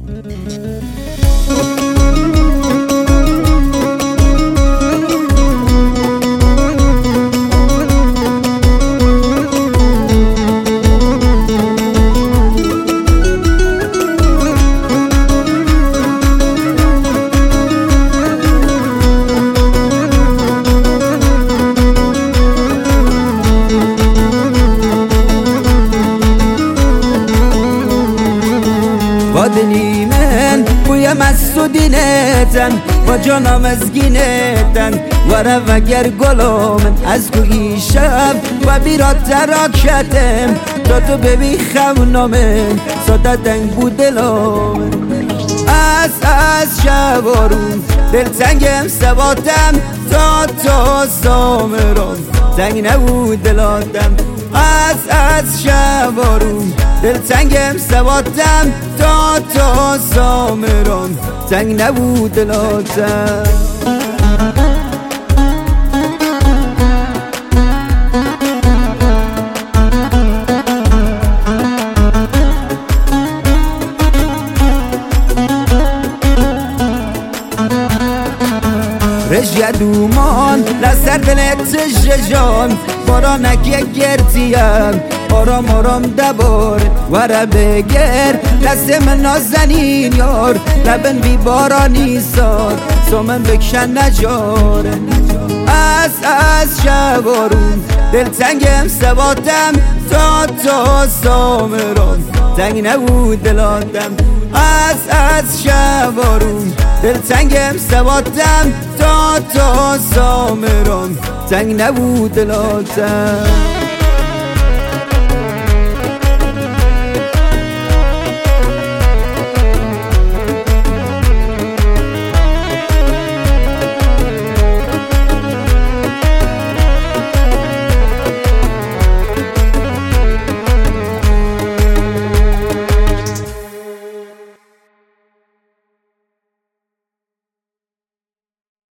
با دلی من بوی مسودینتن با جانم از گینتن وره وگر گلومن از کوی شب و بیرات تراکتم تا تو ببی خونامن ساده دنگ بود دلومن از شبارون دلتنگم سباتم تا سامرون تنگ نبود دلاتم از شبارون دلتنگم سباتم تا سامرون تنگ نبود دلاتم رژه دومان لسر دلت ججان بارانک گردیم آرام آرام دبار وره بگر دست من نازنین یار لبن بی بارانی سار سومن بکشن نجاره از شبارون دلتنگم سباتم تا سامرون تنگ نبود دلاتم از شبارون دلتنگم سباتم تا سامرون تنگ نبود دلاتم